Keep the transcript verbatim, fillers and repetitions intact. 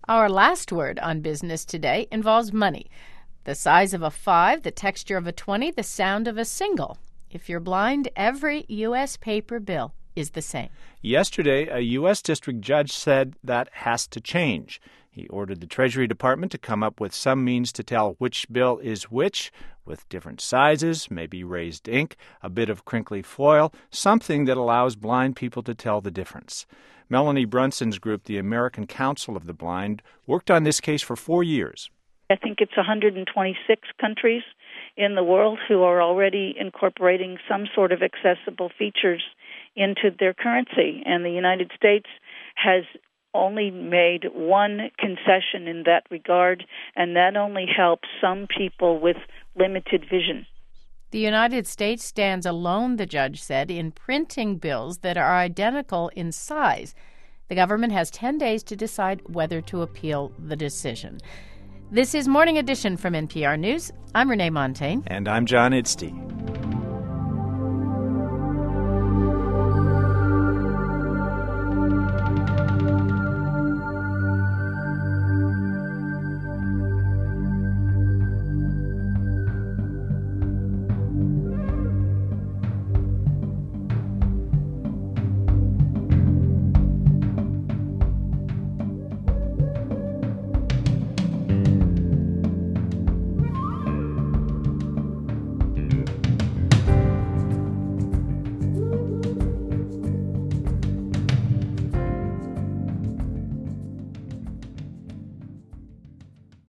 Our last word on business today involves money. The size of a five, the texture of a twenty, the sound of a single. If you're blind, every U S paper bill is the same. Yesterday, a U S district judge said that has to change. He ordered the Treasury Department to come up with some means to tell which bill is which, with different sizes, maybe raised ink, a bit of crinkly foil, something that allows blind people to tell the difference. Melanie Brunson's group, the American Council of the Blind, worked on this case for four years. I think it's one hundred twenty-six countries in the world who are already incorporating some sort of accessible features into their currency, and the United States has only made one concession in that regard, and that only helps some people with limited vision. The United States stands alone, the judge said, in printing bills that are identical in size. The government has ten days to decide whether to appeal the decision. This is Morning Edition from N P R News. I'm Renee Montagne. And I'm John Idstein.